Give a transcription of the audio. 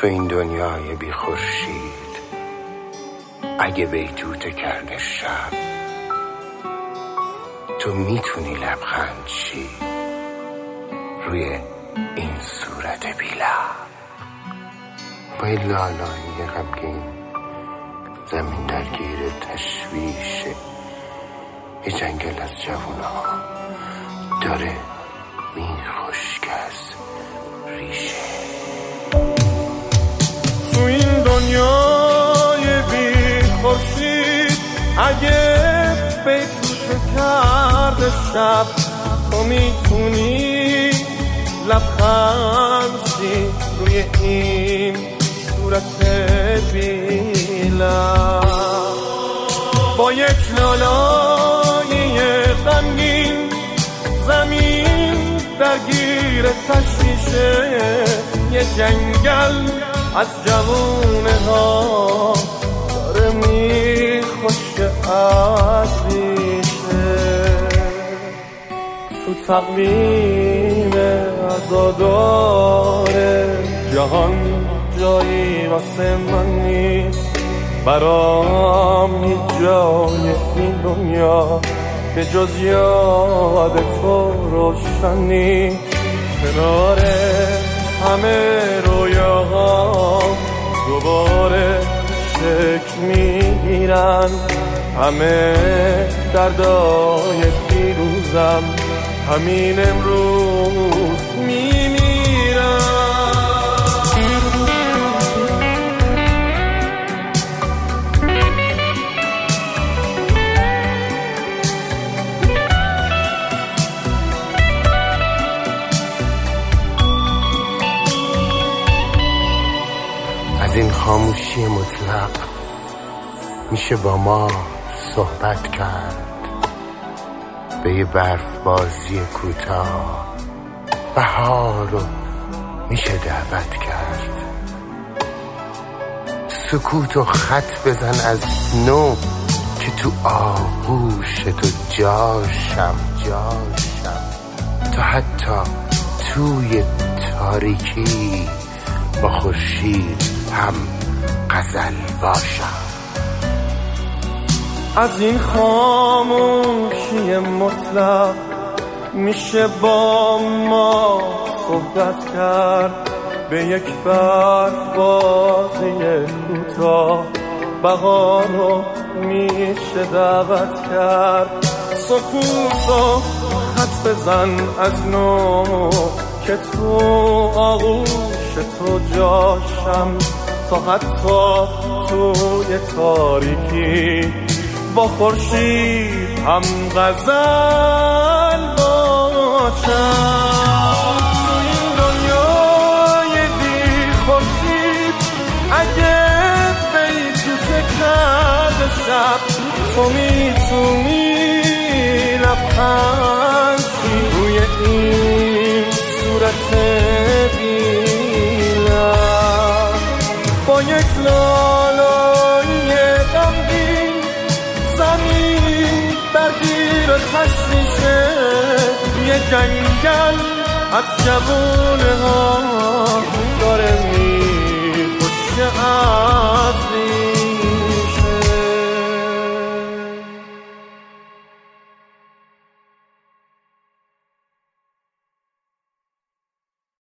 تو این دنیای بی خورشید اگه بیتوته کرده شب، تو میتونی لبخند چی روی این صورت بی لب؟ با این لالایی غمگین زمین درگیر تشویشه، یه جنگل از جوونها داره میخشک از ریشه. تو این دنیای بی خورشید اگه بیتوته کرده شب، تو میتونی لبخند چی روی این صورت بی لب؟ با یک لالایی غمگین زمین درگیر تشویشه، یه جنگل از جوونه ها داره میخشک از ریشه. تو تقویم عزادار جهان جایی واسه من نیست، برام هیچ جای این دنیا به جز یاد تو روشن نیست. کنار همه رویاها دوباره شکل میگیرن، همه دردای دیروزم همین امروز میمیرن. از این خاموشی مطلق میشه با ما صحبت کرد، به یه برف بازی کوتاه بهار رو میشه دعوت کرد. سکوت و خط بزن از نو که تو آغوش تو جاشم تا حتی توی تاریکی با خورشید هم غزل باشم. از این خاموشی مطلق میشه با ما صحبت کرد، به یک برف بازی کوتاه بهار رو میشه دعوت کرد. سکوت و خط بزن از نو که تو آغوش تو جاشم تا حتی توی تاریکی با خورشید هم غزل باشم. تو این دنیای بی خورشید اگه بیتوته کرده شب، تو میتونی لبخند روی این صورت بی لب. با یک لالایی غمگین زمین درگیر تشویشه، یه جنگل از جوونه ها داره میخشک از ریشه.